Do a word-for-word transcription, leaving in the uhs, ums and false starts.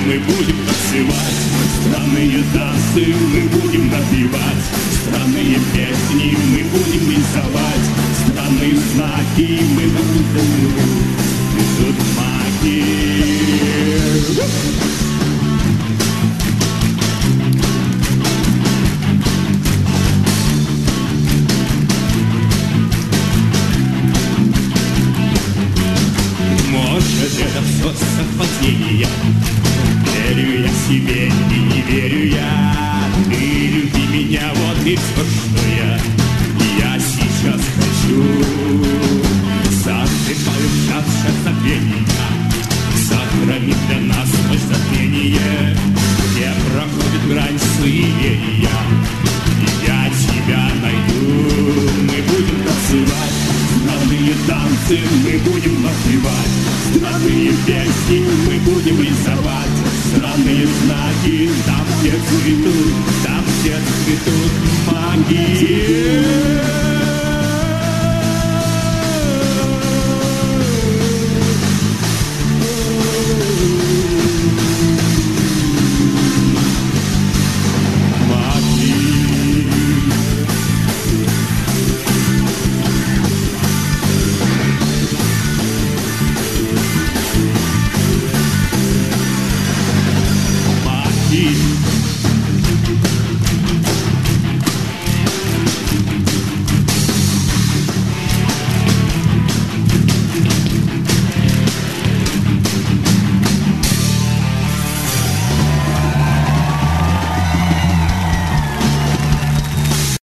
мы будем танцевать, странные танцы мы будем напевать, странные песни мы будем рисовать, странные знаки мы будем несут маги. Может, это все совпадение, верю я себе и не верю я. Ты люби меня, вот и все, что я Я сейчас хочу. Засыпаю в час забвения, сохрани для нас ночь затмение, где проходит грань суеверия. Я тебя найду, мы будем танцевать, странные танцы мы будем напевать, странные песни мы будем рисовать, странные знаки там, где цветут, там, где цветут магии.